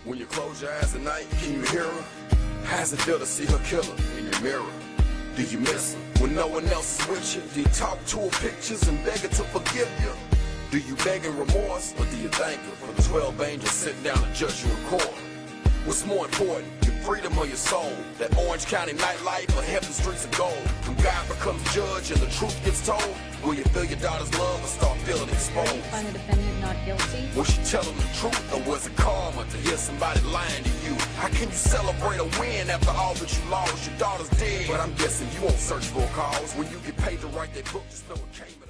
When you close your eyes at night, can you hear her? How's it feel to see her killer in your mirror? Do you miss her when no one else is with you? Do you talk to her pictures and beg her to forgive you? Do you beg in remorse, or do you thank her for the 12 angels sitting down to judge you in court? What's more important, your freedom or your soul? That Orange County nightlife or heaven streets of gold? When God becomes judge and the truth gets told, will you feel your daughter's love or start feeling exposed? Did you find the defendant not guilty? Was she telling the truth, or was it karma to hear somebody lying to you? How can you celebrate a win after all that you lost? Your daughter's dead, but I'm guessing you won't search for a cause. When you get paid to write that book, just know it came